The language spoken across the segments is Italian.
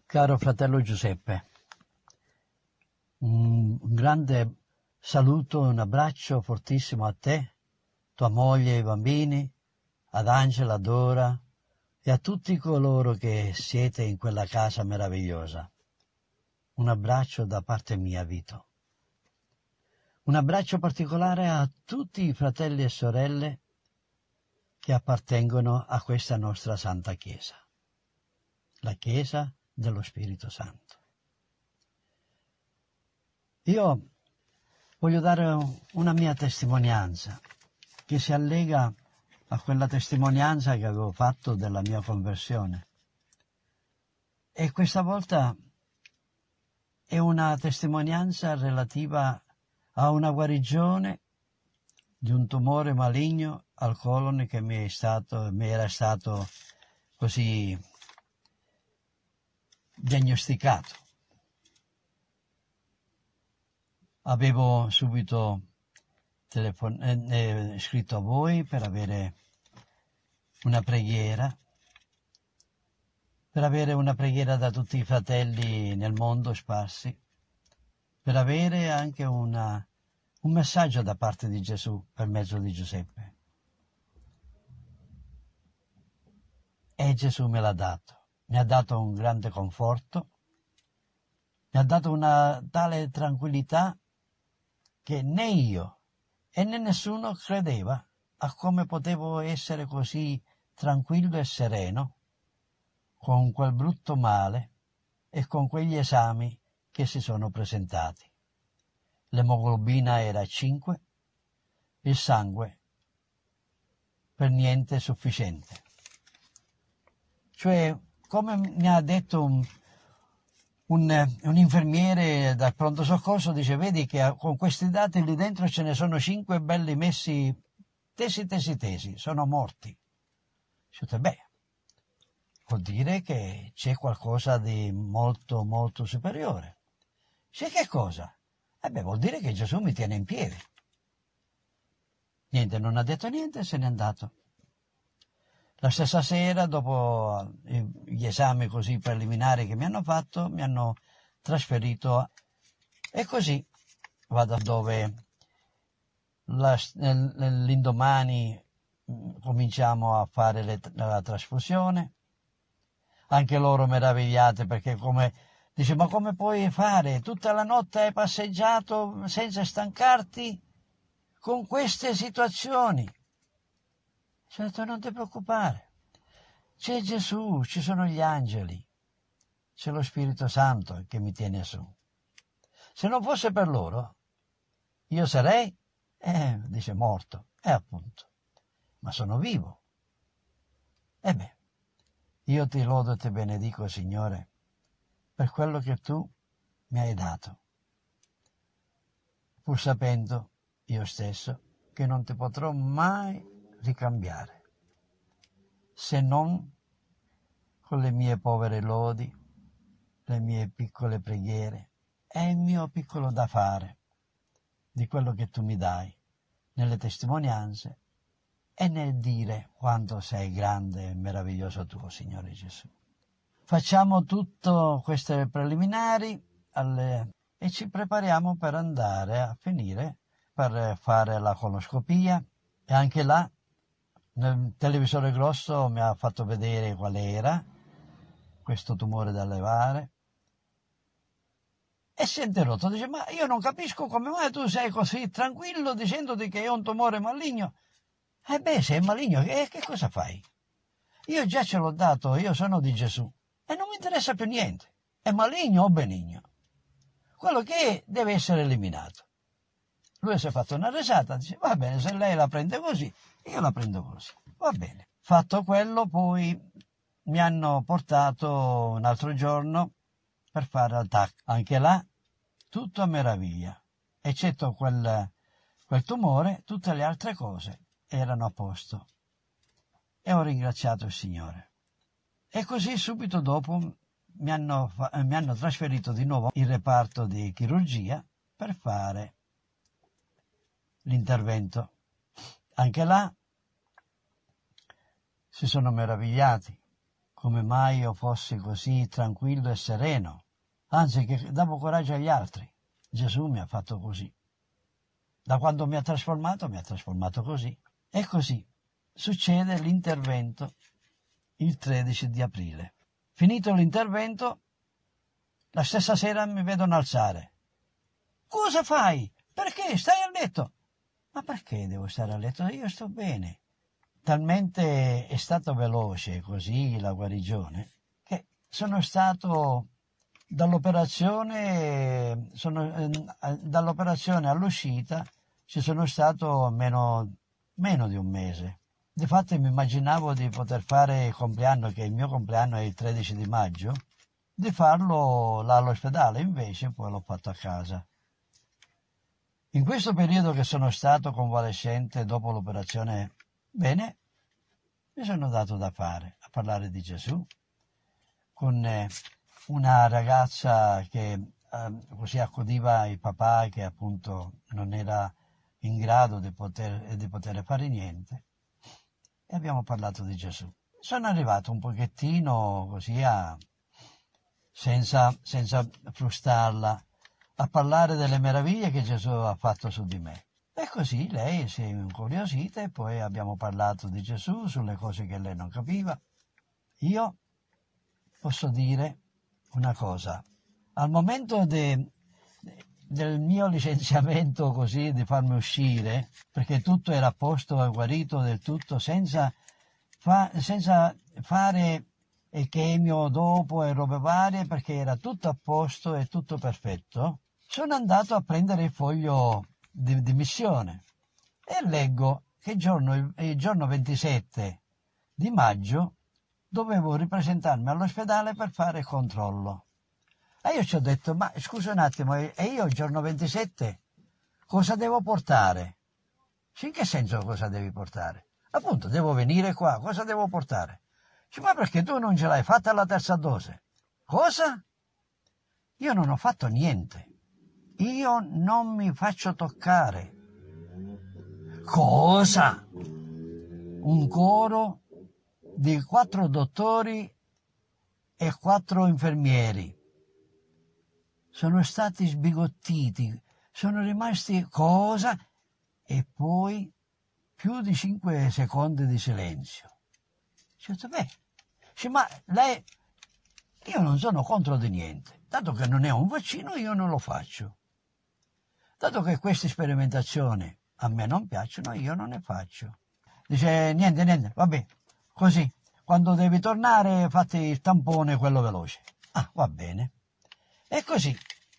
Caro fratello Giuseppe, un grande saluto e un abbraccio fortissimo a te, tua moglie e i bambini, ad Angela, a Dora e a tutti coloro che siete in quella casa meravigliosa. Un abbraccio da parte mia, Vito. Un abbraccio particolare a tutti i fratelli e sorelle che appartengono a questa nostra Santa Chiesa, la Chiesa dello Spirito Santo. Io voglio dare una mia testimonianza che si allega a quella testimonianza che avevo fatto della mia conversione. E questa volta è una testimonianza relativa a una guarigione di un tumore maligno al colon che mi era stato così diagnosticato. Avevo subito scritto a voi per avere una preghiera, da tutti i fratelli nel mondo sparsi, per avere anche un messaggio da parte di Gesù per mezzo di Giuseppe. E Gesù me l'ha dato. Mi ha dato un grande conforto, mi ha dato una tale tranquillità che né io e né nessuno credeva a come potevo essere così tranquillo e sereno con quel brutto male e con quegli esami che si sono presentati. L'emoglobina era 5, il sangue per niente sufficiente. Cioè, come mi ha detto un infermiere dal pronto soccorso, dice: vedi che con questi dati lì dentro ce ne sono 5 belli messi tesi, sono morti. Dice, beh, vuol dire che c'è qualcosa di molto molto superiore. Dice, che cosa? Vuol dire che Gesù mi tiene in piedi. Niente, non ha detto niente e se n'è andato. La stessa sera, dopo gli esami così preliminari che mi hanno fatto, mi hanno trasferito e così vado dove l'indomani cominciamo a fare la trasfusione. Anche loro meravigliate, perché dice, ma come puoi fare? Tutta la notte hai passeggiato senza stancarti con queste situazioni? Ci ho detto, non ti preoccupare, c'è Gesù, ci sono gli angeli, c'è lo Spirito Santo che mi tiene su. Se non fosse per loro, io sarei, dice, morto, appunto, ma sono vivo. Io ti lodo e ti benedico, Signore, per quello che tu mi hai dato, pur sapendo io stesso che non ti potrò mai ricambiare, se non con le mie povere lodi, le mie piccole preghiere e il mio piccolo da fare di quello che tu mi dai nelle testimonianze e nel dire quanto sei grande e meraviglioso tu, Signore Gesù. Facciamo tutto queste preliminari e ci prepariamo per andare a finire per fare la coloscopia, e anche là nel televisore grosso mi ha fatto vedere qual era questo tumore da levare e si è interrotto. Dice, ma io non capisco come mai tu sei così tranquillo dicendoti che è un tumore maligno. Se è maligno, che cosa fai? Io già ce l'ho dato, io sono di Gesù e non mi interessa più niente, è maligno o benigno. Quello che è deve essere eliminato. Lui si è fatto una risata, dice, va bene, se lei la prende così, io la prendo così, va bene. Fatto quello, poi mi hanno portato un altro giorno per fare il TAC. Anche là, tutto a meraviglia, eccetto quel tumore, tutte le altre cose erano a posto. E ho ringraziato il Signore. E così subito dopo mi hanno trasferito di nuovo in reparto di chirurgia per fare l'intervento. Anche là si sono meravigliati come mai io fossi così tranquillo e sereno, anzi che davo coraggio agli altri. Gesù mi ha fatto così. Da quando mi ha trasformato così. E così succede l'intervento il 13 di aprile. Finito l'intervento, la stessa sera mi vedono alzare. Cosa fai? Perché? Stai a letto. Ma perché devo stare a letto? Io sto bene. Talmente è stato veloce così la guarigione che sono stato dall'operazione all'uscita ci sono stato meno di un mese. Difatti mi immaginavo di poter fare il compleanno, che il mio compleanno è il 13 di maggio, di farlo là all'ospedale, invece poi l'ho fatto a casa. In questo periodo che sono stato convalescente dopo l'operazione, bene, mi sono dato da fare a parlare di Gesù con una ragazza che così accudiva il papà che appunto non era in grado di poter fare niente, e abbiamo parlato di Gesù. Sono arrivato un pochettino così senza frustarla, a parlare delle meraviglie che Gesù ha fatto su di me. E così lei si è incuriosita e poi abbiamo parlato di Gesù, sulle cose che lei non capiva. Io posso dire una cosa. Al momento del mio licenziamento, così, di farmi uscire, perché tutto era a posto e guarito del tutto, senza fare chemio dopo e robe varie, perché era tutto a posto e tutto perfetto, sono andato a prendere il foglio di missione e leggo che il giorno 27 di maggio dovevo ripresentarmi all'ospedale per fare il controllo. E io ci ho detto, ma scusa un attimo, e io il giorno 27 cosa devo portare? In che senso cosa devi portare? Appunto, devo venire qua, cosa devo portare? Ma perché tu non ce l'hai fatta la terza dose? Cosa? Io non ho fatto niente. Io non mi faccio toccare. Cosa? Un coro di 4 dottori e 4 infermieri sono stati sbigottiti, sono rimasti cosa? E poi più di 5 secondi di silenzio. Ho detto, ma lei, io non sono contro di niente, dato che non è un vaccino io non lo faccio. Dato che queste sperimentazioni a me non piacciono, io non ne faccio. Dice, niente, vabbè, così, quando devi tornare fatti il tampone, quello veloce. Ah, va bene. E così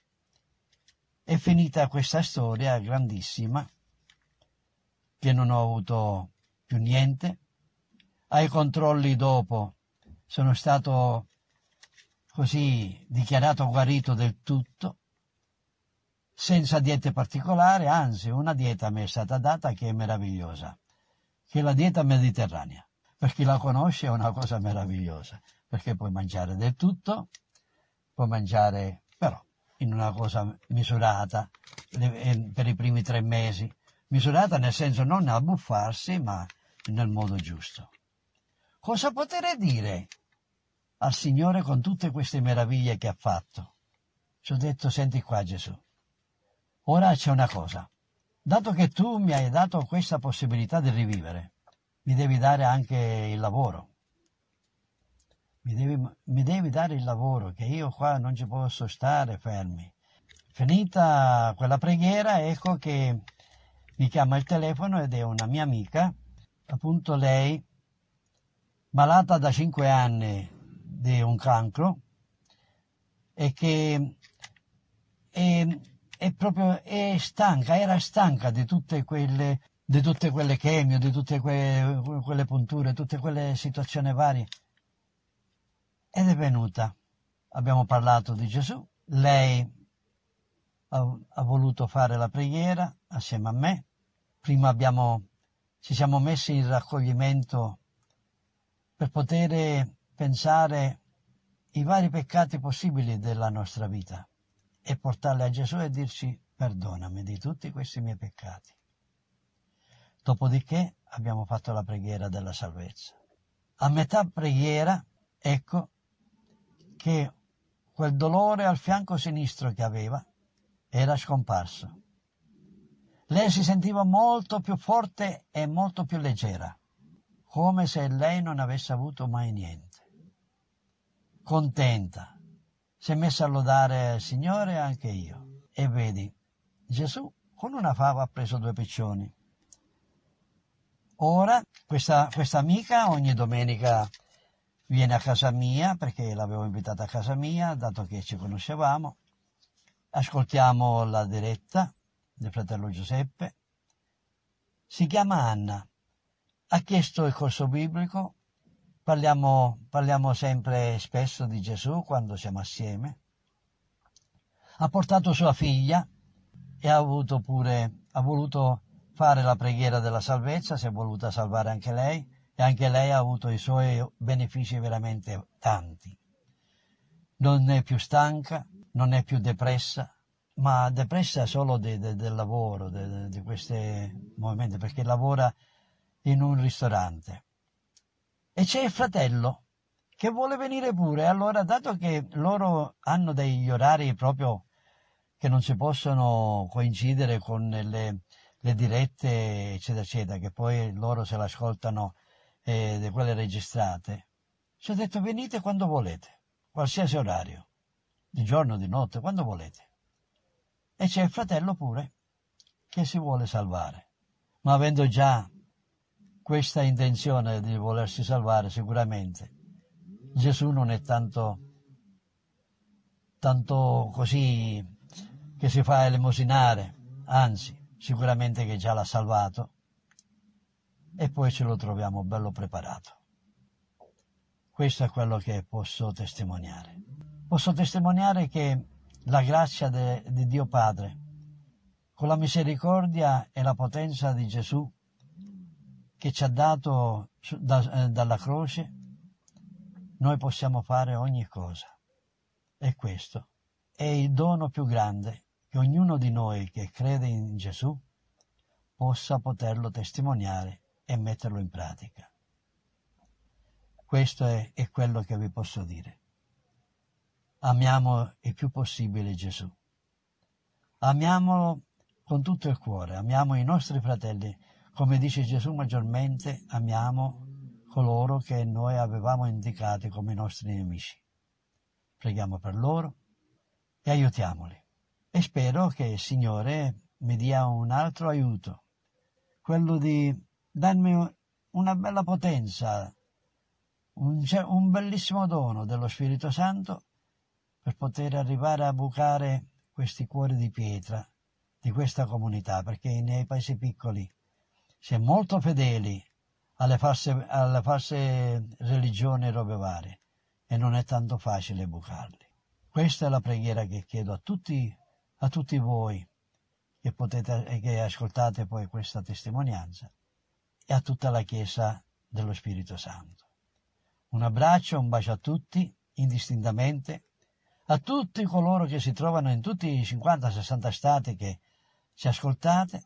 è finita questa storia grandissima, che non ho avuto più niente. Ai controlli dopo sono stato così dichiarato guarito del tutto, senza diete particolari, anzi una dieta mi è stata data che è meravigliosa, che è la dieta mediterranea. Per chi la conosce è una cosa meravigliosa, perché puoi mangiare del tutto, puoi mangiare però in una cosa misurata per i primi 3 mesi, misurata nel senso non abbuffarsi ma nel modo giusto. Cosa potrei dire al Signore con tutte queste meraviglie che ha fatto? Ci ho detto, senti qua Gesù, ora c'è una cosa, dato che tu mi hai dato questa possibilità di rivivere, mi devi dare anche il lavoro. Mi devi dare il lavoro, che io qua non ci posso stare fermi. Finita quella preghiera, ecco che mi chiama il telefono ed è una mia amica, appunto lei, malata da 5 anni di un cancro, e che è stanca, era stanca di tutte quelle chemio, di tutte quelle punture, tutte quelle situazioni varie. Ed è venuta. Abbiamo parlato di Gesù, lei ha voluto fare la preghiera assieme a me. Prima ci siamo messi in raccoglimento per poter pensare i vari peccati possibili della nostra vita e portarli a Gesù e dirci perdonami di tutti questi miei peccati. Dopodiché abbiamo fatto la preghiera della salvezza. A metà preghiera ecco che quel dolore al fianco sinistro che aveva era scomparso. Lei si sentiva molto più forte e molto più leggera, come se lei non avesse avuto mai niente. Contenta, si è messa a lodare il Signore anche io. E vedi, Gesù con una fava ha preso 2 piccioni. Ora questa amica ogni domenica viene a casa mia, perché l'avevo invitata a casa mia, dato che ci conoscevamo. Ascoltiamo la diretta del fratello Giuseppe. Si chiama Anna. Ha chiesto il corso biblico. Parliamo sempre spesso di Gesù quando siamo assieme. Ha portato sua figlia e ha voluto fare la preghiera della salvezza, si è voluta salvare anche lei, e anche lei ha avuto i suoi benefici veramente tanti. Non è più stanca, non è più depressa, ma depressa solo del lavoro, di questi movimenti, perché lavora in un ristorante. E c'è il fratello che vuole venire pure. Allora, dato che loro hanno degli orari proprio che non si possono coincidere con le dirette, eccetera, eccetera, che poi loro se l'ascoltano di quelle registrate, ci ho detto venite quando volete, qualsiasi orario, di giorno, di notte, quando volete. E c'è il fratello pure che si vuole salvare, ma avendo già questa intenzione di volersi salvare, sicuramente Gesù non è tanto così che si fa elemosinare, anzi, sicuramente che già l'ha salvato e poi ce lo troviamo bello preparato. Questo è quello che posso testimoniare. Posso testimoniare che la grazia di Dio Padre, con la misericordia e la potenza di Gesù che ci ha dato dalla croce, noi possiamo fare ogni cosa. E questo è il dono più grande che ognuno di noi che crede in Gesù possa poterlo testimoniare e metterlo in pratica. Questo è quello che vi posso dire. Amiamo il più possibile Gesù. Amiamolo con tutto il cuore, amiamo i nostri fratelli. Come dice Gesù, maggiormente amiamo coloro che noi avevamo indicati come i nostri nemici. Preghiamo per loro e aiutiamoli. E spero che il Signore mi dia un altro aiuto, quello di darmi una bella potenza, un bellissimo dono dello Spirito Santo per poter arrivare a bucare questi cuori di pietra di questa comunità, perché nei paesi piccoli si è molto fedeli alle false religioni e robe varie e non è tanto facile bucarli. Questa è la preghiera che chiedo a tutti voi che ascoltate poi questa testimonianza e a tutta la Chiesa dello Spirito Santo. Un abbraccio, un bacio a tutti, indistintamente, a tutti coloro che si trovano in tutti i 50-60 stati che ci ascoltate,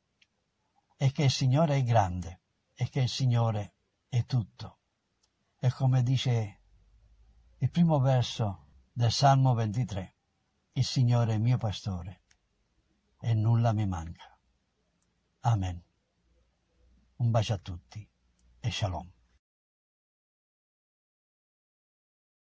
e che il Signore è grande, e che il Signore è tutto. E come dice il primo verso del Salmo 23, il Signore è mio pastore e nulla mi manca. Amen. Un bacio a tutti e shalom.